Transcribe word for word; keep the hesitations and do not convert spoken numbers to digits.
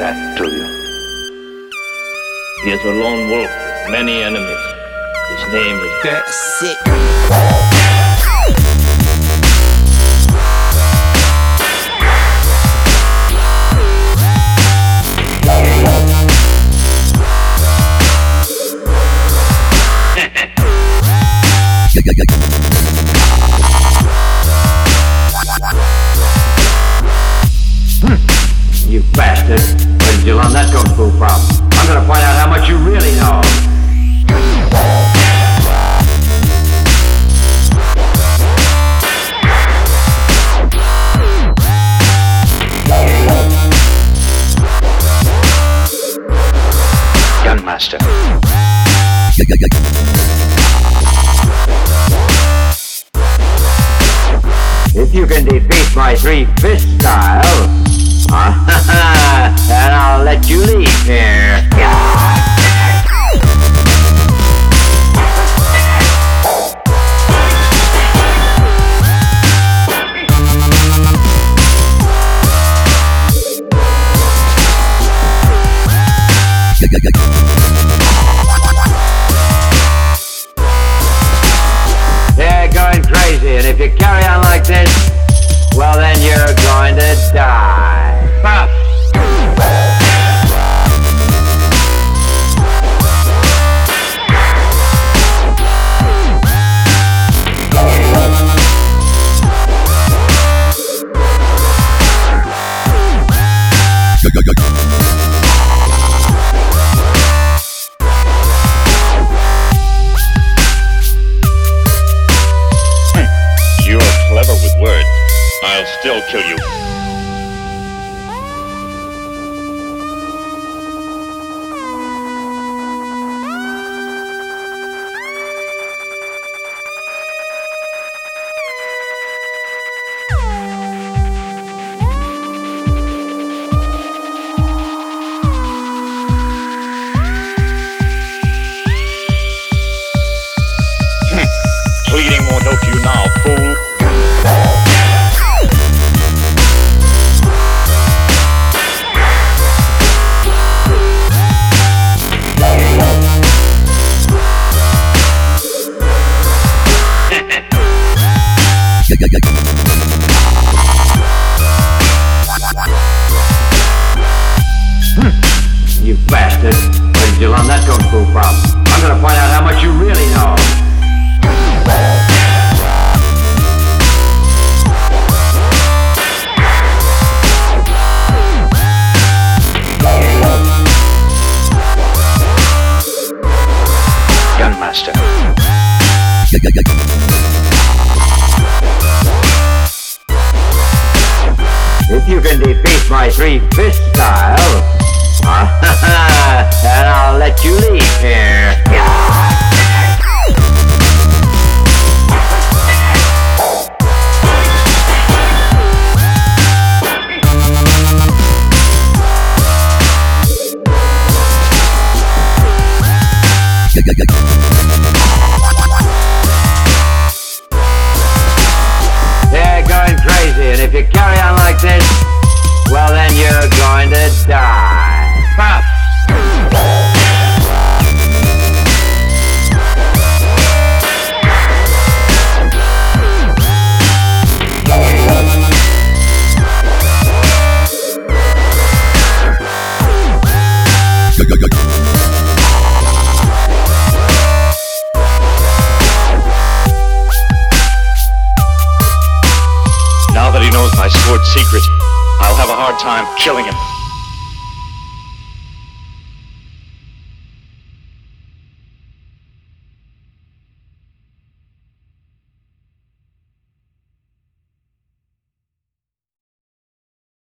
that to you. He is a lone wolf with many enemies. His name is... That's it. You bastard. Where did you learn that kung fu from? I'm gonna find out how much you really know. Gunmaster. If you can defeat my three-fist style, then I'll let you leave here. They're going crazy, and if you carry on like this, well then you're going to die. Puff! You're clever with words. I'll still kill you. Pleading won't help you now, fool. You bastard. Where did you learn that kung fu from? I'm gonna find out how much you really know. Gunmaster. If you can defeat my three-fist style, then I'll let you leave here. They're going crazy, and if you carry on like this, well then you're going to die. Puff! Now that he knows my sword's secret, I'll have a hard time killing him.